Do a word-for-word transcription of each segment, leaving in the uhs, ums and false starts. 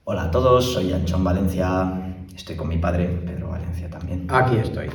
Hola a todos, soy Anchón Valencia, estoy con mi padre, Pedro Valencia también. Aquí estoy.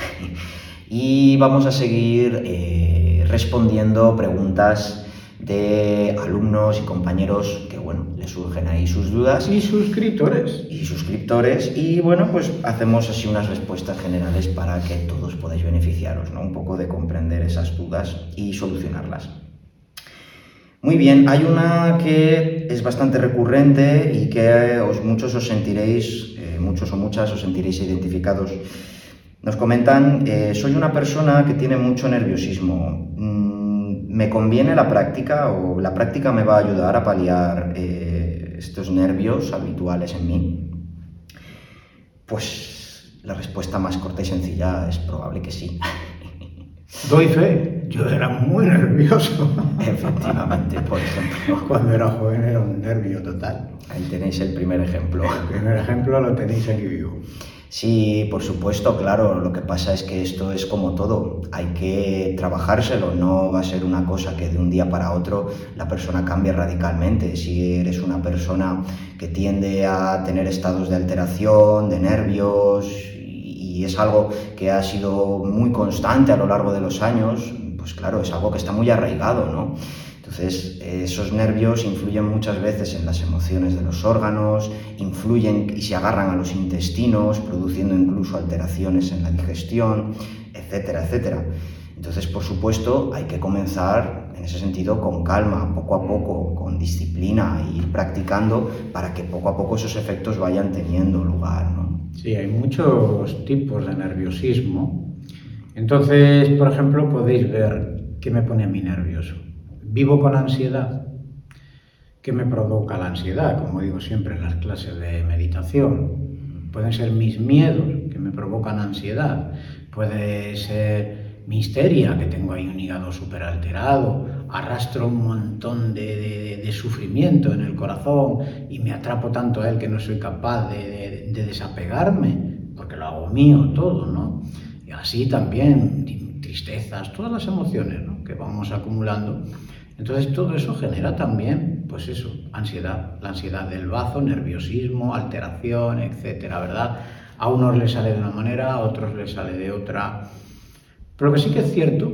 Y vamos a seguir eh, respondiendo preguntas de alumnos y compañeros que, bueno, les surgen ahí sus dudas. Y suscriptores. Y suscriptores. Y, bueno, pues hacemos así unas respuestas generales para que todos podáis beneficiaros, ¿no? Un poco de comprender esas dudas y solucionarlas. Muy bien, hay una que es bastante recurrente y que os, muchos os sentiréis, eh, muchos o muchas os sentiréis identificados. Nos comentan, eh, soy una persona que tiene mucho nerviosismo. Mm, ¿Me conviene la práctica o la práctica me va a ayudar a paliar eh, estos nervios habituales en mí? Pues la respuesta más corta y sencilla es probable que sí. Doy fe, yo era muy nervioso. Efectivamente, por ejemplo. Cuando era joven era un nervio total. Ahí tenéis el primer ejemplo. El primer ejemplo lo tenéis aquí vivo. Sí, por supuesto, claro, lo que pasa es que esto es como todo, hay que trabajárselo, no va a ser una cosa que de un día para otro la persona cambie radicalmente. Si eres una persona que tiende a tener estados de alteración, de nervios, y es algo que ha sido muy constante a lo largo de los años, pues claro, es algo que está muy arraigado, ¿no? Entonces, esos nervios influyen muchas veces en las emociones de los órganos, influyen y se agarran a los intestinos, produciendo incluso alteraciones en la digestión, etcétera, etcétera. Entonces, por supuesto, hay que comenzar en ese sentido con calma, poco a poco, con disciplina, e ir practicando para que poco a poco esos efectos vayan teniendo lugar, ¿no? Sí, hay muchos tipos de nerviosismo. Entonces, por ejemplo, podéis ver qué me pone a mí nervioso. Vivo con ansiedad. ¿Qué me provoca la ansiedad? Como digo siempre en las clases de meditación. Pueden ser mis miedos que me provocan ansiedad. Puede ser mi histeria, que tengo ahí un hígado súper alterado. Arrastro un montón de, de, de sufrimiento en el corazón y me atrapo tanto a él que no soy capaz de, de, de desapegarme, porque lo hago mío todo, ¿no? Y así también tristezas, todas las emociones, ¿no?, que vamos acumulando. Entonces todo eso genera también, pues eso, ansiedad, la ansiedad del bazo, nerviosismo, alteración, etcétera, ¿verdad? A unos les sale de una manera, a otros les sale de otra. Pero lo que sí que es cierto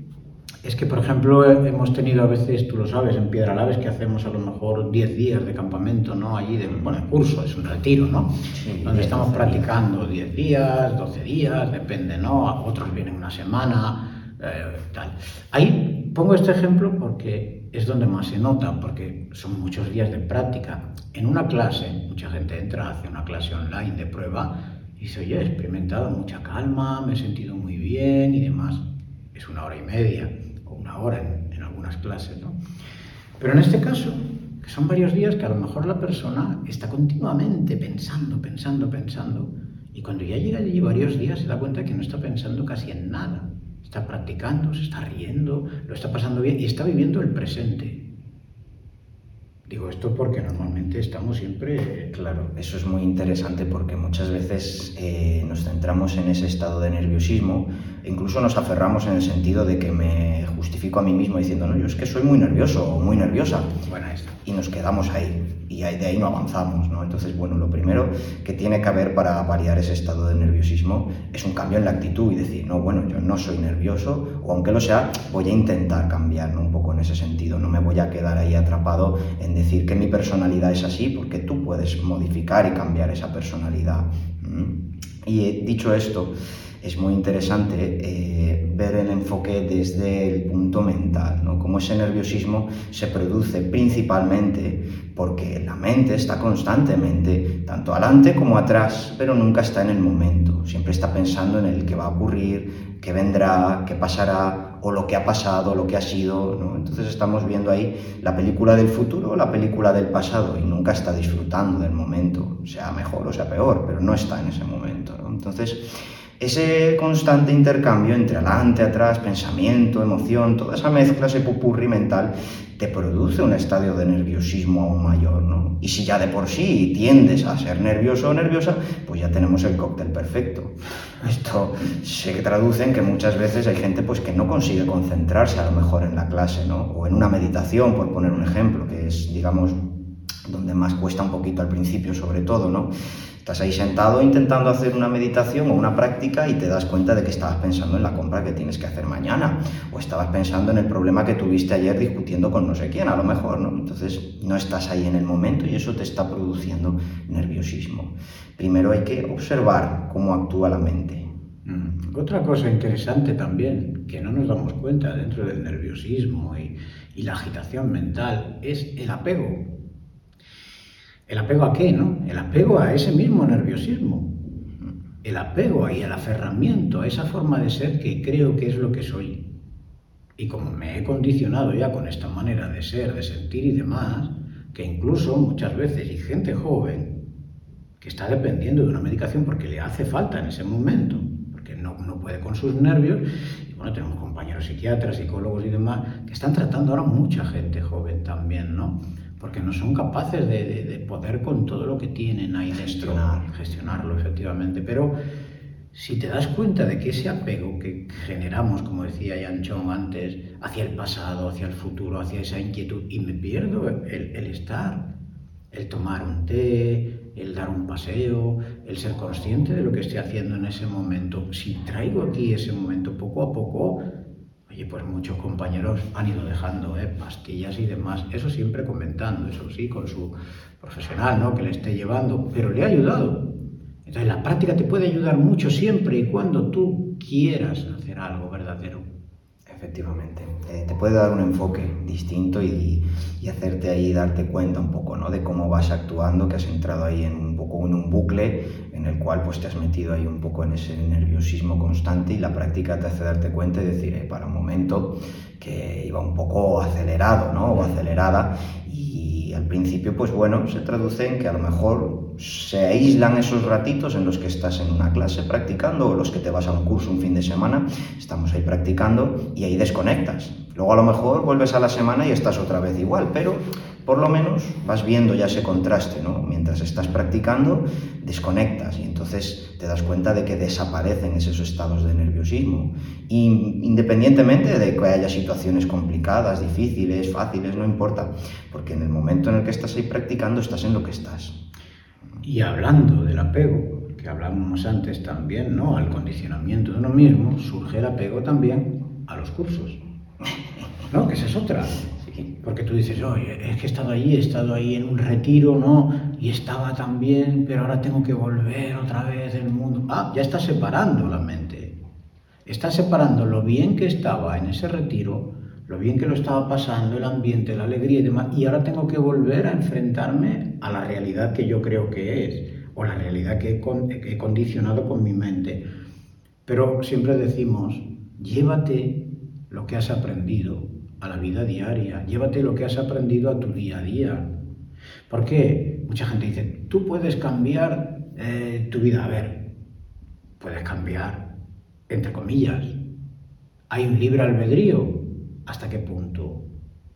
es que, por ejemplo, hemos tenido a veces, tú lo sabes, en Piedralaves, que hacemos a lo mejor diez días de campamento, ¿no? Allí, de, bueno, el curso es un retiro, ¿no? Sí, donde estamos practicando diez días, doce días, depende, ¿no? Otros vienen una semana, eh, tal. Ahí pongo este ejemplo porque es donde más se nota, porque son muchos días de práctica. En una clase, mucha gente entra, hace una clase online de prueba y dice, oye, he experimentado mucha calma, me he sentido muy bien y demás. Es una hora y media o una hora en, en algunas clases, ¿no? Pero en este caso, que son varios días que a lo mejor la persona está continuamente pensando, pensando, pensando, y cuando ya llega allí varios días se da cuenta que no está pensando casi en nada. Está practicando, se está riendo, lo está pasando bien y está viviendo el presente. Digo esto porque normalmente estamos siempre... Claro, eso es muy interesante porque muchas veces eh, nos centramos en ese estado de nerviosismo e incluso nos aferramos en el sentido de que me justifico a mí mismo diciendo, no, yo es que soy muy nervioso o muy nerviosa. Buena esta. Y nos quedamos ahí y de ahí no avanzamos, ¿no? Entonces, bueno, lo primero que tiene que haber para variar ese estado de nerviosismo es un cambio en la actitud y decir, no, bueno, yo no soy nervioso o aunque lo sea, voy a intentar cambiar, ¿no?, un poco en ese sentido. No me voy a quedar ahí atrapado en decir que mi personalidad es así, porque tú puedes modificar y cambiar esa personalidad. Y dicho esto, es muy interesante eh, ver el enfoque desde el punto mental, ¿no? Cómo ese nerviosismo se produce principalmente porque la mente está constantemente, tanto adelante como atrás, pero nunca está en el momento. Siempre está pensando en el que va a ocurrir, qué vendrá, qué pasará, o lo que ha pasado, lo que ha sido, ¿no? Entonces estamos viendo ahí la película del futuro o la película del pasado y nunca está disfrutando del momento, sea mejor o sea peor, pero no está en ese momento, ¿no? Entonces, ese constante intercambio entre adelante, atrás, pensamiento, emoción, toda esa mezcla, ese popurrí mental, te produce un estadio de nerviosismo aún mayor, ¿no? Y si ya de por sí tiendes a ser nervioso o nerviosa, pues ya tenemos el cóctel perfecto. Esto se traduce en que muchas veces hay gente pues, que no consigue concentrarse a lo mejor en la clase, ¿no? O en una meditación, por poner un ejemplo, que es, digamos, donde más cuesta un poquito al principio sobre todo, ¿no? Estás ahí sentado intentando hacer una meditación o una práctica y te das cuenta de que estabas pensando en la compra que tienes que hacer mañana, o estabas pensando en el problema que tuviste ayer discutiendo con no sé quién, a lo mejor, ¿no? Entonces no estás ahí en el momento y eso te está produciendo nerviosismo. Primero hay que observar cómo actúa la mente. Mm. Otra cosa interesante también, que no nos damos cuenta dentro del nerviosismo y, y la agitación mental, es el apego. ¿El apego a qué, no? El apego a ese mismo nerviosismo. El apego y el aferramiento a esa forma de ser que creo que es lo que soy. Y como me he condicionado ya con esta manera de ser, de sentir y demás, que incluso muchas veces hay gente joven que está dependiendo de una medicación porque le hace falta en ese momento, porque no, no puede con sus nervios. Y bueno, tenemos compañeros psiquiatras, psicólogos y demás que están tratando ahora mucha gente joven también, ¿no? Porque no son capaces de, de, de poder con todo lo que tienen ahí dentro, gestionar. gestionarlo efectivamente. Pero si te das cuenta de que ese apego que generamos, como decía Jan Chong antes, hacia el pasado, hacia el futuro, hacia esa inquietud, y me pierdo el, el estar, el tomar un té, el dar un paseo, el ser consciente de lo que estoy haciendo en ese momento, si traigo aquí ese momento poco a poco, oye, pues muchos compañeros han ido dejando ¿eh? pastillas y demás, eso siempre comentando, eso sí, con su profesional, ¿no? Que le esté llevando, pero le ha ayudado. Entonces la práctica te puede ayudar mucho siempre y cuando tú quieras hacer algo verdadero. Efectivamente, eh, te puede dar un enfoque distinto y, y hacerte ahí darte cuenta un poco, ¿no? De cómo vas actuando, que has entrado ahí en un poco en un bucle en el cual pues te has metido ahí un poco en ese nerviosismo constante, y la práctica te hace darte cuenta y decir, eh, para un momento que iba un poco acelerado, ¿no? O acelerada, y al principio pues bueno, se traduce en que a lo mejor se aíslan esos ratitos en los que estás en una clase practicando, o los que te vas a un curso un fin de semana, estamos ahí practicando y ahí desconectas. Luego a lo mejor vuelves a la semana y estás otra vez igual, pero por lo menos vas viendo ya ese contraste, ¿no? Mientras estás practicando, desconectas y entonces te das cuenta de que desaparecen esos estados de nerviosismo. Y independientemente de que haya situaciones complicadas, difíciles, fáciles, no importa, porque en el momento en el que estás ahí practicando, estás en lo que estás. Y hablando del apego, que hablábamos antes también, ¿no? Al condicionamiento de uno mismo, surge el apego también a los cursos, ¿no? Que esa es otra. Sí. Porque tú dices, oye, es que he estado ahí, he estado ahí en un retiro, ¿no? Y estaba tan bien, pero ahora tengo que volver otra vez del mundo. Ah, ya estás separando la mente. Estás separando lo bien que estaba en ese retiro, lo bien que lo estaba pasando, el ambiente, la alegría y demás, y ahora tengo que volver a enfrentarme a la realidad que yo creo que es, o la realidad que he, con, que he condicionado con mi mente. Pero siempre decimos, llévate lo que has aprendido a la vida diaria, llévate lo que has aprendido a tu día a día. ¿Por qué? Mucha gente dice, tú puedes cambiar eh, tu vida. A ver, puedes cambiar, entre comillas. Hay un libre albedrío. ¿Hasta qué punto?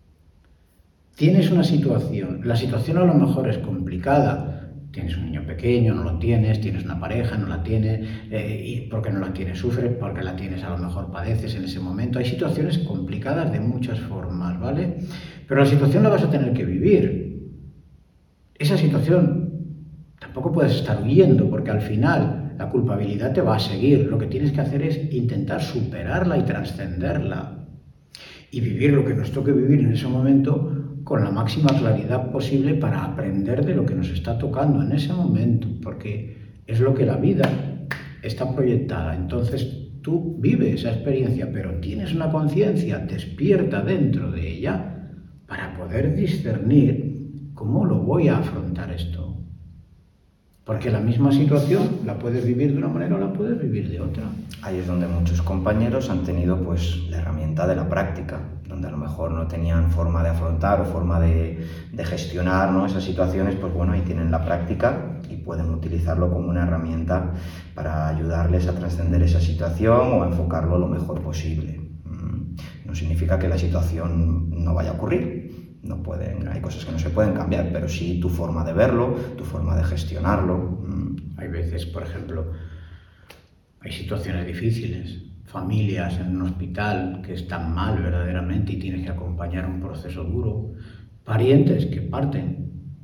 Tienes una situación, la situación a lo mejor es complicada, tienes un niño pequeño, no lo tienes, tienes una pareja, no la tienes, eh, y porque no la tienes sufres, porque la tienes a lo mejor padeces en ese momento. Hay situaciones complicadas de muchas formas, ¿vale? Pero la situación la vas a tener que vivir. Esa situación tampoco puedes estar huyendo, porque al final la culpabilidad te va a seguir. Lo que tienes que hacer es intentar superarla y trascenderla. Y vivir lo que nos toque vivir en ese momento con la máxima claridad posible para aprender de lo que nos está tocando en ese momento, porque es lo que la vida está proyectada. Entonces tú vives esa experiencia, pero tienes una conciencia despierta dentro de ella para poder discernir cómo lo voy a afrontar esto. Porque la misma situación la puedes vivir de una manera o la puedes vivir de otra. Ahí es donde muchos compañeros han tenido pues la herramienta de la práctica, donde a lo mejor no tenían forma de afrontar o forma de, de gestionar, ¿no? esas situaciones, pues bueno, ahí tienen la práctica y pueden utilizarlo como una herramienta para ayudarles a trascender esa situación o a enfocarlo lo mejor posible. No significa que la situación no vaya a ocurrir. No pueden, hay cosas que no se pueden cambiar, pero sí tu forma de verlo, tu forma de gestionarlo. Hay veces, por ejemplo, hay situaciones difíciles, familias en un hospital que están mal verdaderamente y tienes que acompañar un proceso duro, parientes que parten,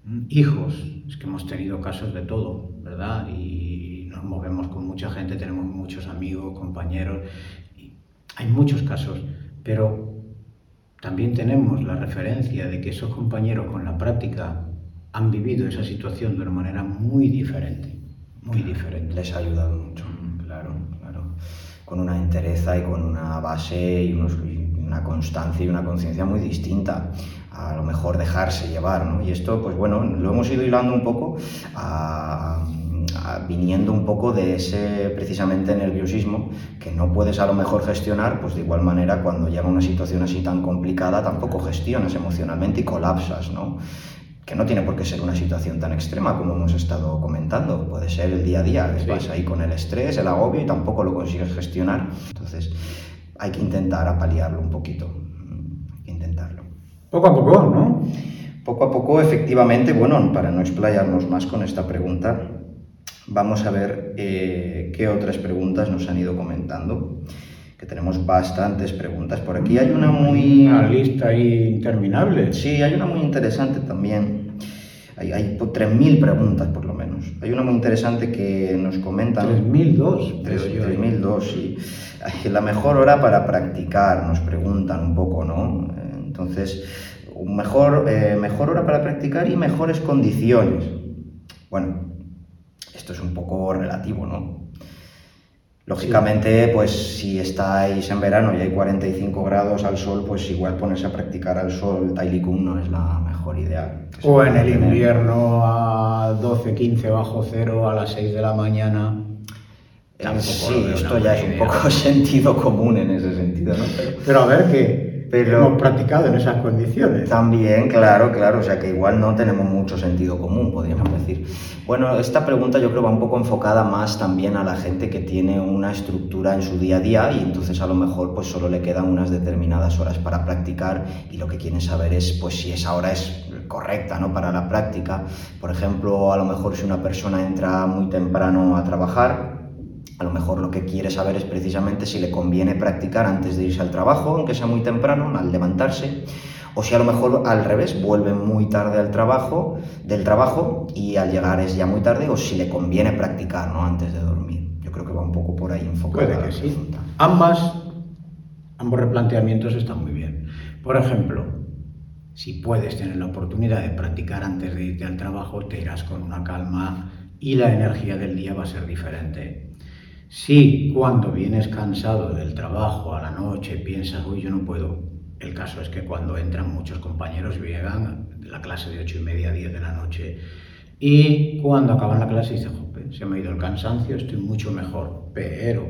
hijos, es que hemos tenido casos de todo, ¿verdad? Y nos movemos con mucha gente, tenemos muchos amigos, compañeros, y hay muchos casos, pero también tenemos la referencia de que esos compañeros con la práctica han vivido esa situación de una manera muy diferente, muy diferente. Les ha ayudado mucho, claro, claro. Con una entereza y con una base y, unos, y una constancia y una conciencia muy distinta. A lo mejor dejarse llevar, ¿no? Y esto, pues bueno, lo hemos ido hilando un poco a, a, viniendo un poco de ese precisamente nerviosismo que no puedes a lo mejor gestionar, pues de igual manera cuando llega una situación así tan complicada tampoco gestionas emocionalmente y colapsas, ¿no? Que no tiene por qué ser una situación tan extrema como hemos estado comentando, puede ser el día a día, que sí. Vas ahí con el estrés, el agobio y tampoco lo consigues gestionar, entonces hay que intentar apaliarlo un poquito, hay que intentarlo. Poco a poco, ¿no? Poco a poco, efectivamente, bueno, para no explayarnos más con esta pregunta, vamos a ver eh, qué otras preguntas nos han ido comentando, que tenemos bastantes preguntas. Por aquí hay una muy... Una lista ahí interminable. Sí, hay una muy interesante también. Hay, hay tres mil preguntas, por lo menos. Hay una muy interesante que nos comentan... tres mil dos. tres mil dos, sí. La mejor hora para practicar, nos preguntan un poco, ¿no? Entonces, mejor, eh, mejor hora para practicar y mejores condiciones. Bueno, esto es un poco relativo, ¿no? Lógicamente, sí. Pues si estáis en verano y hay cuarenta y cinco grados al sol, pues igual ponerse a practicar al sol Tai Li Kung no es la mejor idea. O en el tener. invierno a doce, quince bajo cero a las seis de la mañana. Eh, sí, esto ya es un idea. poco sentido común en ese sentido, ¿no? Pero, Pero a ver que... Pero hemos practicado en esas condiciones. También, claro, claro, o sea que igual no tenemos mucho sentido común, podríamos decir. Bueno, esta pregunta yo creo va un poco enfocada más también a la gente que tiene una estructura en su día a día y entonces a lo mejor pues solo le quedan unas determinadas horas para practicar y lo que quieren saber es pues si esa hora es correcta, ¿no? Para la práctica. Por ejemplo, a lo mejor si una persona entra muy temprano a trabajar, a lo mejor lo que quiere saber es precisamente si le conviene practicar antes de irse al trabajo, aunque sea muy temprano, al levantarse, o si a lo mejor al revés, vuelve muy tarde al trabajo, del trabajo y al llegar es ya muy tarde, o si le conviene practicar, ¿no? Antes de dormir. Yo creo que va un poco por ahí enfocado. Puede que sí. Ambas, ambos replanteamientos están muy bien. Por ejemplo, si puedes tener la oportunidad de practicar antes de irte al trabajo, te irás con una calma y la energía del día va a ser diferente. Si cuando vienes cansado del trabajo a la noche piensas, uy, yo no puedo, el caso es que cuando entran muchos compañeros llegan de la clase de ocho y media a diez de la noche y cuando acaban la clase dicen, jope, se me ha ido el cansancio, estoy mucho mejor, pero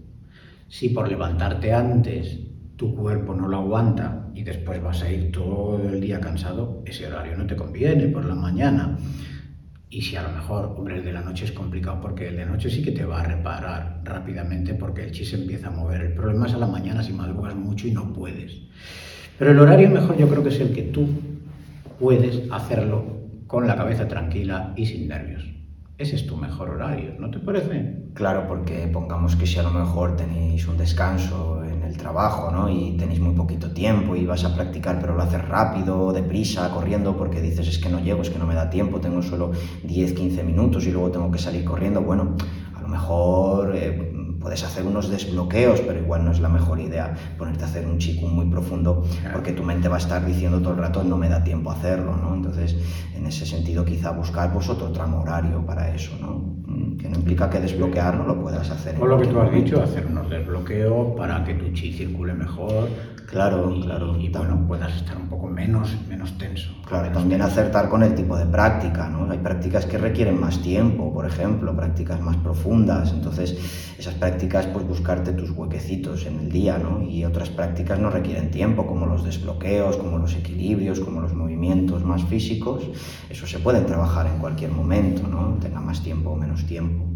si por levantarte antes tu cuerpo no lo aguanta y después vas a ir todo el día cansado, ese horario no te conviene por la mañana. Y si a lo mejor, hombre, el de la noche es complicado porque el de noche sí que te va a reparar rápidamente porque el chi se empieza a mover. El problema es a la mañana si madrugas mucho y no puedes. Pero el horario mejor yo creo que es el que tú puedes hacerlo con la cabeza tranquila y sin nervios. Ese es tu mejor horario, ¿no te parece? Claro, porque pongamos que si a lo mejor tenéis un descanso en el trabajo, ¿no? Y tenéis muy poquito tiempo y vas a practicar pero lo haces rápido, deprisa, corriendo porque dices es que no llego, es que no me da tiempo, tengo solo diez, quince minutos y luego tengo que salir corriendo. Bueno, a lo mejor eh, puedes hacer unos desbloqueos, pero igual no es la mejor idea ponerte a hacer un Qigong muy profundo porque tu mente va a estar diciendo todo el rato no me da tiempo a hacerlo, ¿no? Entonces, en ese sentido quizá buscar pues otro tramo horario para eso, ¿no? Que no implica que desbloquear no lo puedas hacer. O lo que tú has dicho, hacer unos desbloqueos para que tu chi circule mejor. Claro, y, claro. Y bueno, puedas estar un poco menos, menos tenso. Claro, menos también tenso. acertar con el tipo de práctica, ¿no? Hay prácticas que requieren más tiempo, por ejemplo, prácticas más profundas. Entonces, esas prácticas, pues buscarte tus huequecitos en el día, ¿no? Y otras prácticas no requieren tiempo, como los desbloqueos, como los equilibrios, como los movimientos más físicos. Eso se pueden trabajar en cualquier momento, ¿no? Tenga más tiempo o menos tiempo.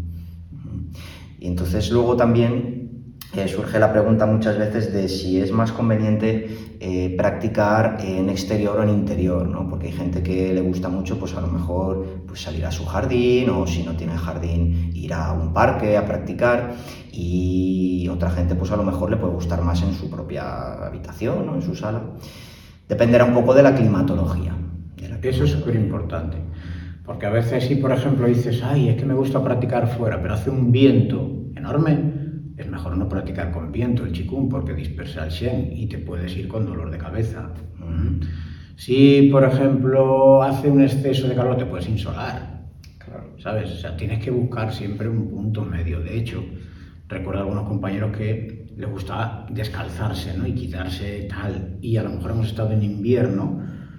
Y entonces luego también Eh, surge la pregunta muchas veces de si es más conveniente eh, practicar en exterior o en interior, ¿no? Porque hay gente que le gusta mucho, pues a lo mejor pues salir a su jardín o si no tiene jardín ir a un parque a practicar y otra gente pues a lo mejor le puede gustar más en su propia habitación o en su sala. Dependerá un poco de la climatología. De la Eso es súper importante. Porque a veces si, por ejemplo, dices, ay, es que me gusta practicar fuera, pero hace un viento enorme, es mejor no practicar con viento el Qigong porque dispersa el Shen y te puedes ir con dolor de cabeza. Mm. Si, por ejemplo, hace un exceso de calor, te puedes insolar. Claro. ¿Sabes? O sea, tienes que buscar siempre un punto medio. De hecho, recuerdo a algunos compañeros que les gustaba descalzarse, ¿no? Y quitarse tal. Y a lo mejor hemos estado en invierno,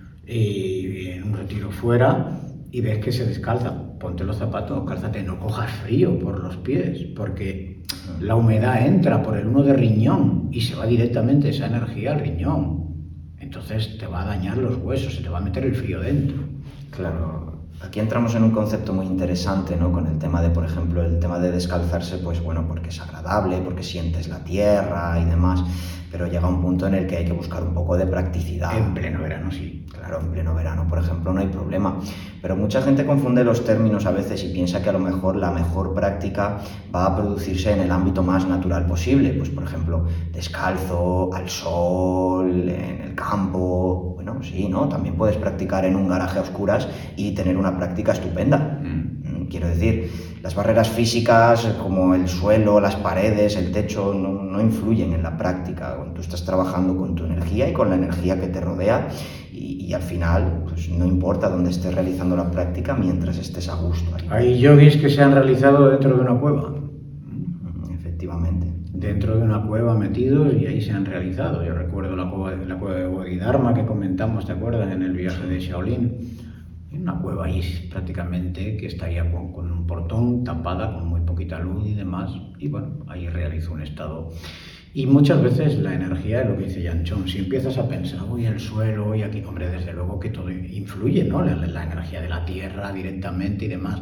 eh, en un retiro fuera, y ves que se descalza. Ponte los zapatos, cálzate, no cojas frío por los pies, porque la humedad entra por el uno de riñón y se va directamente esa energía al riñón. Entonces te va a dañar los huesos, se te va a meter el frío dentro. Claro. Aquí entramos en un concepto muy interesante, ¿no? Con el tema de, por ejemplo, el tema de descalzarse, pues bueno, porque es agradable, porque sientes la tierra y demás, pero llega un punto en el que hay que buscar un poco de practicidad. En pleno verano, sí. Claro, en pleno verano, por ejemplo, no hay problema. Pero mucha gente confunde los términos a veces y piensa que a lo mejor la mejor práctica va a producirse en el ámbito más natural posible. Pues, por ejemplo, descalzo, al sol, en el campo. Bueno, sí, ¿no? También puedes practicar en un garaje a oscuras y tener una práctica estupenda. Mm. Quiero decir, las barreras físicas como el suelo, las paredes, el techo, no, no influyen en la práctica. Tú estás trabajando con tu energía y con la energía que te rodea y, y al final pues, no importa dónde estés realizando la práctica mientras estés a gusto. Ahí. Hay yogis que se han realizado dentro de una cueva. Efectivamente. Dentro de una cueva metidos y ahí se han realizado. Yo recuerdo la cueva, la cueva de Bodhidharma que comentamos, ¿te acuerdas? En el viaje de Shaolin. Una cueva ahí prácticamente que estaría con, con un portón tapada, con muy poquita luz y demás. Y bueno, ahí realizó un estado. Y muchas veces la energía es lo que dice Yan Chong. Si empiezas a pensar, uy, el suelo, uy, aquí, hombre, desde luego que todo influye, ¿no? La, la energía de la tierra directamente y demás.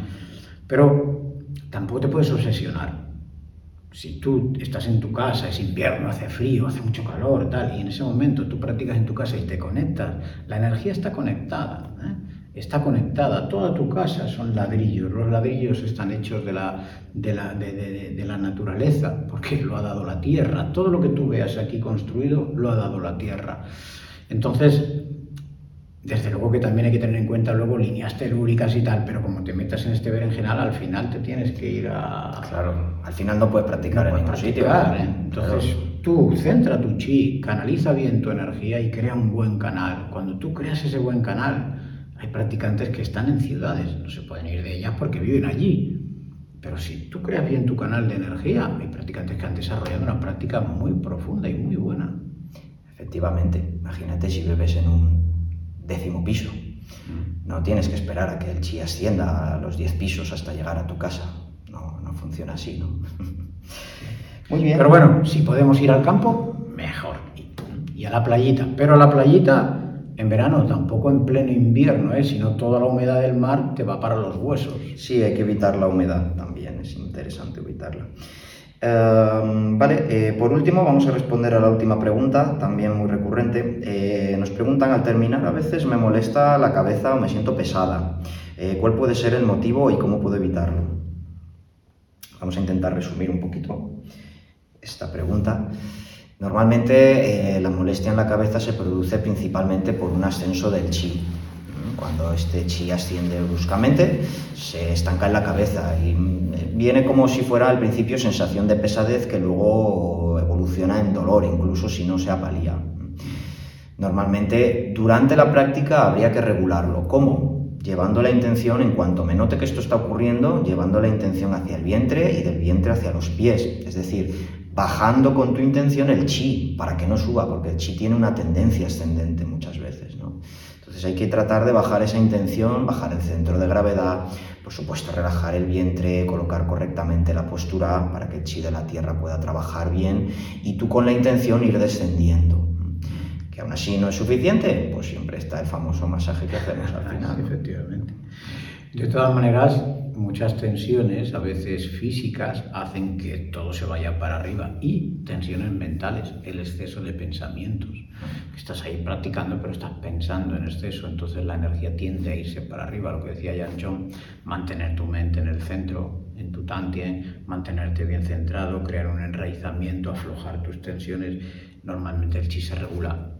Pero tampoco te puedes obsesionar. Si tú estás en tu casa, es invierno, hace frío, hace mucho calor, tal, y en ese momento tú practicas en tu casa y te conectas, la energía está conectada, ¿eh? Está conectada, toda tu casa son ladrillos, los ladrillos están hechos de la, de, la, de, de, de la naturaleza, porque lo ha dado la tierra, todo lo que tú veas aquí construido lo ha dado la tierra. Entonces, desde luego que también hay que tener en cuenta luego líneas telúricas y tal, pero como te metas en este berenjenal, al final te tienes que ir a... Claro, al final no puedes practicar no en puedes ningún practicar, sitio. ¿eh? Entonces, claro. Tú centra tu chi, canaliza bien tu energía y crea un buen canal. Cuando tú creas ese buen canal, hay practicantes que están en ciudades, no se pueden ir de ellas porque viven allí. Pero si tú creas bien tu canal de energía, hay practicantes que han desarrollado una práctica muy profunda y muy buena. Efectivamente, imagínate si vives en un décimo piso. No tienes que esperar a que el chi ascienda a los diez pisos hasta llegar a tu casa. No, no funciona así, ¿no? Muy bien. Pero bueno, si podemos ir al campo, mejor. Y a la playita. Pero a la playita... En verano, tampoco en pleno invierno, ¿eh? Sino toda la humedad del mar te va para los huesos. Sí, hay que evitar la humedad también, es interesante evitarla. Uh, vale, eh, por último vamos a responder a la última pregunta, también muy recurrente. Eh, nos preguntan, al terminar a veces me molesta la cabeza o me siento pesada. Eh, ¿Cuál puede ser el motivo y cómo puedo evitarlo? Vamos a intentar resumir un poquito esta pregunta. Normalmente eh, la molestia en la cabeza se produce principalmente por un ascenso del chi. Cuando este chi asciende bruscamente, se estanca en la cabeza y viene como si fuera al principio sensación de pesadez que luego evoluciona en dolor, incluso si no se apalía. Normalmente durante la práctica habría que regularlo. ¿Cómo? Llevando la intención, en cuanto me note que esto está ocurriendo, llevando la intención hacia el vientre y del vientre hacia los pies. Es decir, bajando con tu intención el chi para que no suba, porque el chi tiene una tendencia ascendente muchas veces, ¿no? Entonces hay que tratar de bajar esa intención, bajar el centro de gravedad, por supuesto relajar el vientre, colocar correctamente la postura para que el chi de la tierra pueda trabajar bien y tú con la intención ir descendiendo. Que aún así no es suficiente, pues siempre está el famoso masaje que hacemos al final. Sí, efectivamente. De todas maneras, muchas tensiones, a veces físicas, hacen que todo se vaya para arriba y tensiones mentales, el exceso de pensamientos. Estás ahí practicando, pero estás pensando en exceso, entonces la energía tiende a irse para arriba. Lo que decía Yan Chong, mantener tu mente en el centro, en tu tantien, mantenerte bien centrado, crear un enraizamiento, aflojar tus tensiones. Normalmente el chi se regula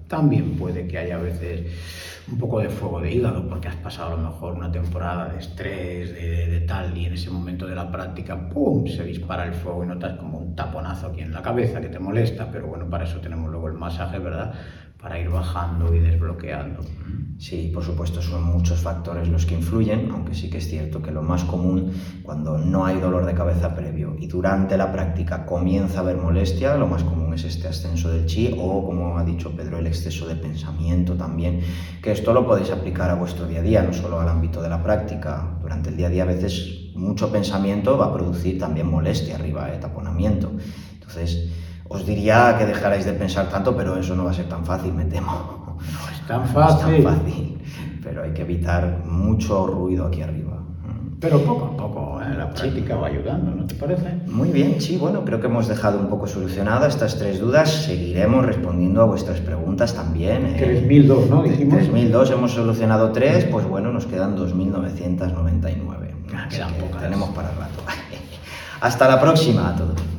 También puede que haya a veces un poco de fuego de hígado porque has pasado a lo mejor una temporada de estrés, de, de tal, y en ese momento de la práctica, ¡pum!, se dispara el fuego y notas como un taponazo aquí en la cabeza que te molesta, pero bueno, para eso tenemos luego el masaje, ¿verdad?, para ir bajando y desbloqueando. Sí, por supuesto, son muchos factores los que influyen, aunque sí que es cierto que lo más común cuando no hay dolor de cabeza previo y durante la práctica comienza a haber molestia, lo más común es este ascenso del chi o, como ha dicho Pedro, el exceso de pensamiento también, que esto lo podéis aplicar a vuestro día a día, no solo al ámbito de la práctica. Durante el día a día a veces mucho pensamiento va a producir también molestia arriba, eh, taponamiento. Entonces, os diría que dejarais de pensar tanto, pero eso no va a ser tan fácil, me temo. No es tan fácil. No es tan fácil, pero hay que evitar mucho ruido aquí arriba. Pero poco a poco, ¿eh? La práctica va ayudando, ¿no te parece? Muy bien, sí, bueno, creo que hemos dejado un poco solucionadas estas tres dudas. Seguiremos respondiendo a vuestras preguntas también. ¿eh? tres mil dos, ¿no? Dijimos. tres mil dos, hemos solucionado tres, pues bueno, nos quedan dos mil novecientos noventa y nueve. Ah, quedan pocas. Tenemos para rato. Hasta la próxima a todos.